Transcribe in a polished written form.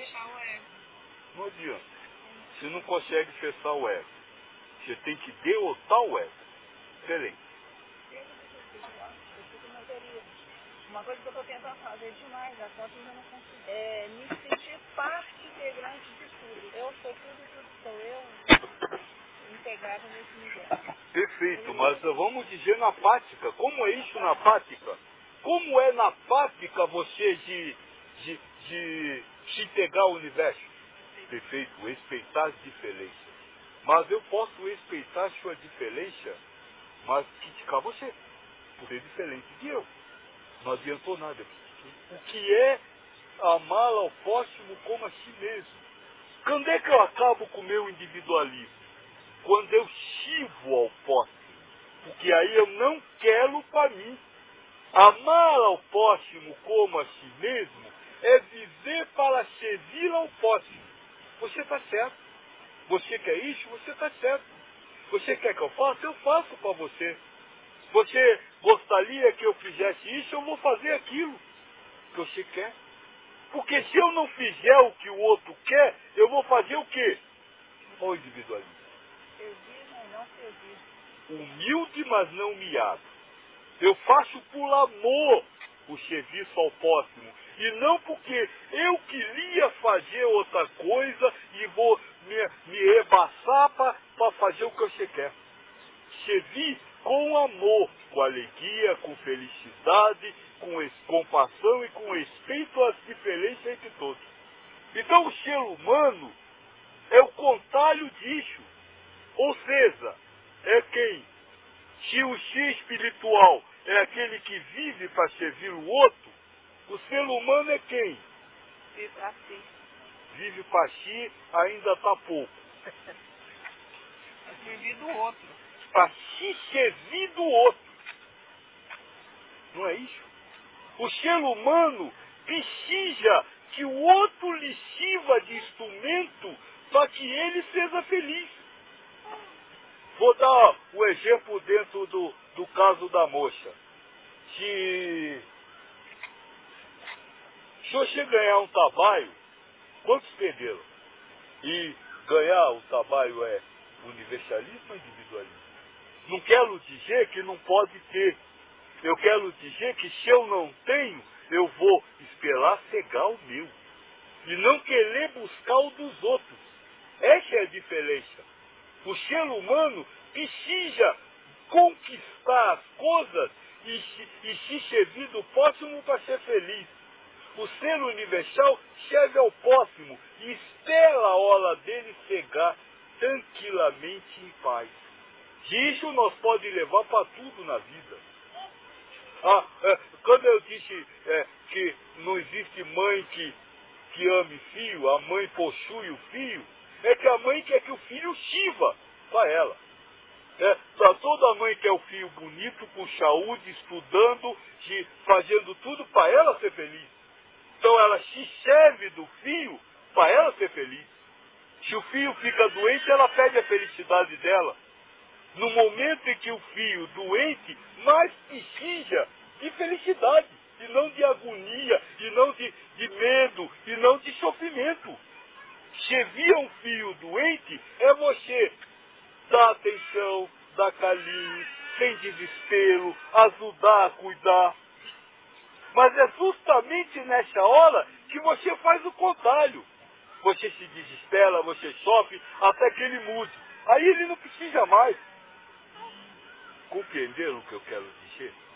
Não adianta. Você não consegue cessar o ego. Você tem que derrotar o ego. Diferente. Uma coisa que eu estou tentando fazer demais, a conta eu não consigo. É me sentir parte integrante de tudo. Eu sou tudo sou eu, integrada nesse universo. Perfeito, mas vamos dizer na prática. Como é isso na prática? Como é na prática você de integrar o universo? Perfeito, respeitar as diferenças. Mas eu posso respeitar sua diferença, mas criticar você, por ser diferente de eu. Não adiantou nada. O que é amar ao próximo como a si mesmo? Quando é que eu acabo com o meu individualismo? Quando eu chivo ao próximo. Porque aí eu não quero para mim. Amar ao próximo como a si mesmo é viver para servir ao próximo. Você está certo. Você quer isso? Você está certo. Você quer que eu faça? Eu faço para você. Você gostaria que eu fizesse isso? Eu vou fazer aquilo que você quer. Porque se eu não fizer o que o outro quer, eu vou fazer o quê? Olha o individualismo. Servir, mas não servir. Humilde, mas não humilhado. Eu faço por amor o serviço ao próximo. E não porque eu queria fazer outra coisa e vou me rebaçar para fazer o que você quer. Servir com amor, com alegria, com felicidade, com compaixão e com respeito às diferenças entre todos. Então o ser humano é o contrário disso. Ou seja, é quem? Se o ser espiritual é aquele que vive para servir o outro, o ser humano é quem? Vive para si. Vive para si, ainda está pouco. Servir do outro. Para se servir do outro. Não é isso? O ser humano precisa que o outro lhe sirva de instrumento para que ele seja feliz. Vou dar o exemplo dentro do caso da moça. Se você ganhar um trabalho, quantos perderam? E ganhar o trabalho é universalismo ou individualismo? Não quero dizer que não pode ter. Eu quero dizer que se eu não tenho, eu vou esperar cegar o meu. E não querer buscar o dos outros. Essa é a diferença. O ser humano precisa conquistar as coisas e se servir do próximo para ser feliz. O ser universal serve ao próximo e espera a hora dele chegar tranquilamente em paz. Isso nós pode levar para tudo na vida. Quando eu disse que não existe mãe que ame filho, a mãe possui o filho, é que a mãe quer que o filho sirva para ela. Toda mãe quer o filho bonito, com saúde, estudando, fazendo tudo para ela ser feliz. Então ela se serve do filho para ela ser feliz. Se o filho fica doente, ela perde a felicidade dela. No momento em que o filho doente mais precisa de felicidade, e não de agonia, e não de medo, e não de sofrimento. Servir a um filho doente é você dar atenção, dar carinho, sem desespero, ajudar a cuidar. Mas é justamente nessa hora que você faz o contrário. Você se desespera, você sofre, até que ele mude. Aí ele não precisa mais. Compreenderam o que eu quero dizer?